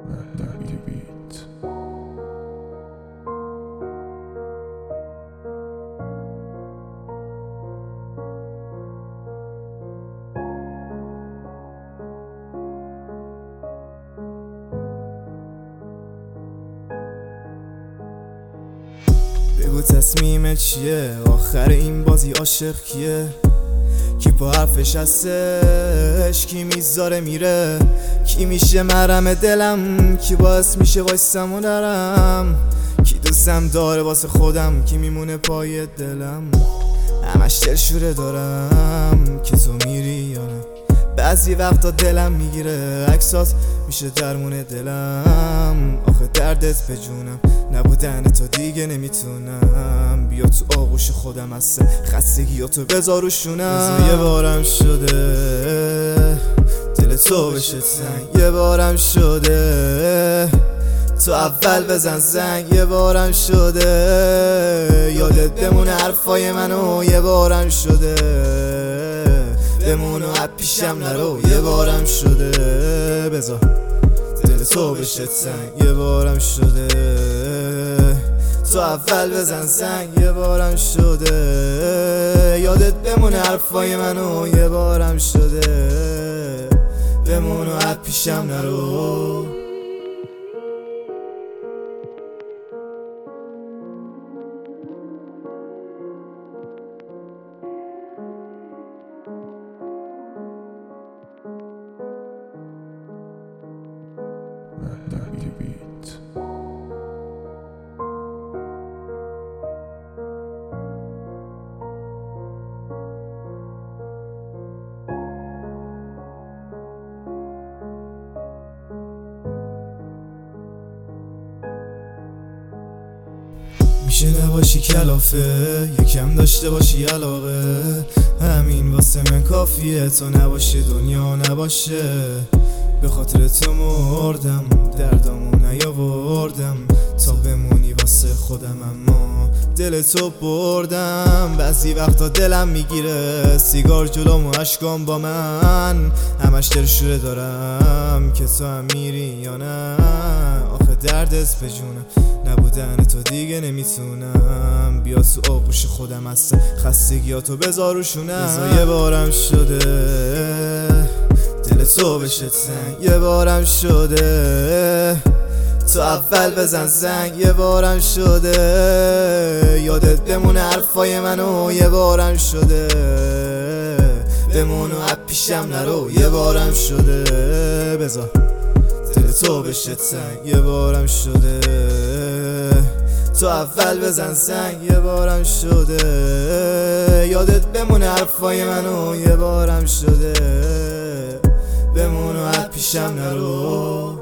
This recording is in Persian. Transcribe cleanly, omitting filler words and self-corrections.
مهدی بیت. بگو تصمیمت چیه؟ آخر این بازی عاشق کیه؟ کی پا حرفش هستش؟ کی میذاره میره؟ کی میشه مرهم دلم؟ کی باعث میشه وایسم و نرم؟ کی دوستم داره واسه خودم؟ کی میمونه پای دلم؟ همش دلشوره دارم که تو میری یا نه. بعضی وقتا دلم میگیره عکسات میشه درمون دلم. آخه دردت به جونم، نبودن تو دیگه نمیتونم. بیا تو آغوش خودم هسته، خستگیاتو بذار روشونم. یه بارم شده دل تو بشه تنگ، یه بارم شده تو اول بزن زنگ، یه بارم شده یادت بمونه حرفای منو، یه بارم شده بمون و پیشم نرو، یه بارم شده بذار دل تو بشه تنگ، یه بارم شده تو اول بزن زنگ، یه بارم شده یادت بمونه حرفای منو، یه بارم شده بمون و پیشم نرو. مهدی بیت. میشه نباشی کلافه، یکم داشته باشی علاقه، همین واسه من کافیه. تو نباشی دنیا نباشه، به خاطر تو مردم، دردامو نیاوردم تا بمونی واسه خودم، اما دل تو بردم. بعضی وقتا دلم میگیره سیگار جلوم و اشکام با من، همش دلشوره دارم که تو هم میری یا نه. آخه دردت به جونم، نبودن تو دیگه نمیتونم. بیا تو آغوش خودم هستم، خستگیاتو بذار روشونم. یه بارم شده دل تو بشه تنگ، یه بارم شده تو اول بزن زنگ، یه بارم شده یادت بمونه حرفای منو، یه بارم شده بمون و پیشم نرو، یه بارم شده بذار دل تو بشه تنگ، یه بارم شده تو اول بزن زنگ، یه بارم شده یادت بمونه حرفای منو، یه بارم شده بمون و پیشم نرو.